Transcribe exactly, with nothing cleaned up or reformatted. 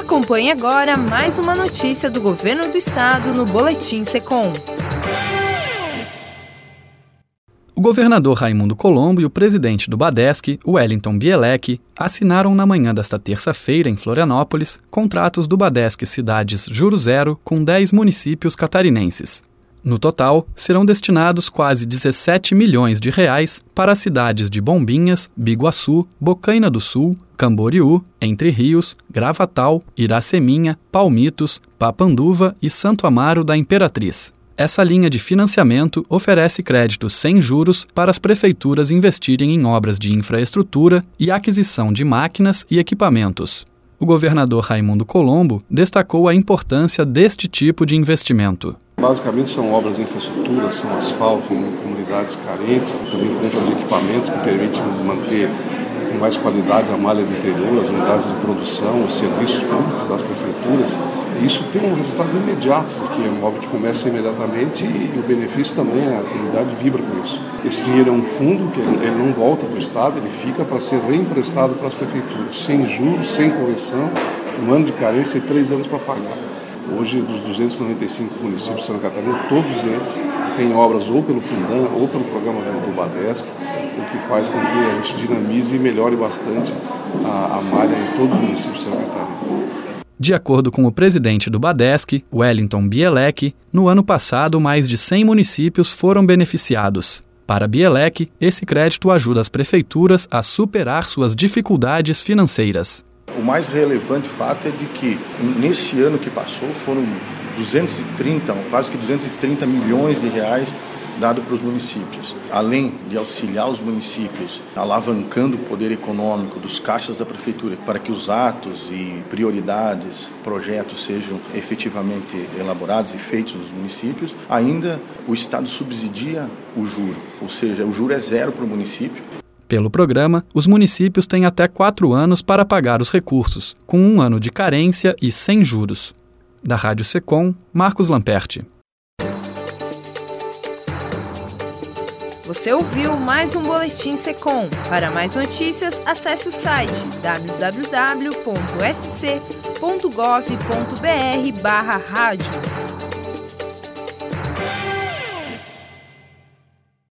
Acompanhe agora mais uma notícia do Governo do Estado no Boletim Secom. O governador Raimundo Colombo e o presidente do Badesc, Wellington Bielek, assinaram na manhã desta terça-feira, em Florianópolis, contratos do Badesc Cidades Juro Zero com dez municípios catarinenses. No total, serão destinados quase dezessete milhões de reais para as cidades de Bombinhas, Biguaçu, Bocaina do Sul, Camboriú, Entre Rios, Gravatal, Iraceminha, Palmitos, Papanduva e Santo Amaro da Imperatriz. Essa linha de financiamento oferece créditos sem juros para as prefeituras investirem em obras de infraestrutura e aquisição de máquinas e equipamentos. O governador Raimundo Colombo destacou a importância deste tipo de investimento. Basicamente são obras de infraestrutura, são asfalto em comunidades carentes, também compra de equipamentos que permitem manter com mais qualidade a malha do interior, as unidades de produção, os serviços públicos das prefeituras. Isso tem um resultado imediato, porque é uma obra que começa imediatamente e o benefício também, a comunidade vibra com isso. Esse dinheiro é um fundo que ele não volta para o Estado, ele fica para ser reemprestado para as prefeituras, sem juros, sem correção, um ano de carência e três anos para pagar. Hoje, dos duzentos e noventa e cinco municípios de Santa Catarina, todos eles têm obras ou pelo Fundan ou pelo programa do Badesc, o que faz com que a gente dinamize e melhore bastante a, a malha em todos os municípios de Santa Catarina. De acordo com o presidente do Badesc, Wellington Bielek, no ano passado mais de cem municípios foram beneficiados. Para Bielek, esse crédito ajuda as prefeituras a superar suas dificuldades financeiras. O mais relevante fato é de que, nesse ano que passou, foram duzentos e trinta, quase que duzentos e trinta milhões de reais dado para os municípios. Além de auxiliar os municípios, alavancando o poder econômico dos caixas da prefeitura para que os atos e prioridades, projetos sejam efetivamente elaborados e feitos nos municípios, ainda o Estado subsidia o juro, ou seja, o juro é zero para o município. Pelo programa, os municípios têm até quatro anos para pagar os recursos, com um ano de carência e sem juros. Da Rádio Secom, Marcos Lamperti. Você ouviu mais um Boletim Secom. Para mais notícias, acesse o site w w w ponto s c ponto gov ponto b r barra rádio.